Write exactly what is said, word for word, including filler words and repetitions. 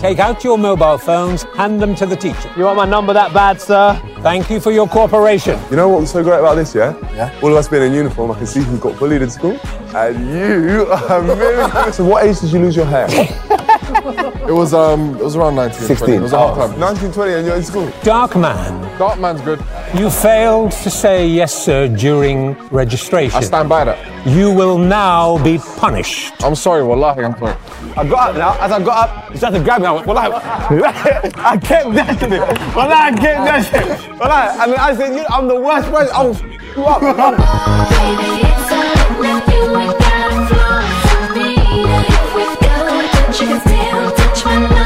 Take out your mobile phones, hand them to the teacher. You want my number that bad, sir? Thank you for your cooperation. You know what's so great about this, yeah? Yeah. All of us being in uniform, I can see who got bullied in school. And you are really... So what age did you lose your hair? It was um, it was around nineteen. sixteen. twenty. It was a hard time. nineteen, twenty and you're in school? Dark man, Dark man's good. you failed to say yes, sir, during registration. I stand by that. You will now be punished. I'm sorry, wallahi, I'm sorry. I got up now. As I got up, he started to grab me. I went, well, I, I kept dashing it. Well, I kept dashing it. Well, I, and I said, you, I'm the worst person. I was screw up. Baby, it's all now you ain't got a flaw for me. If we go, but you can still touch my love.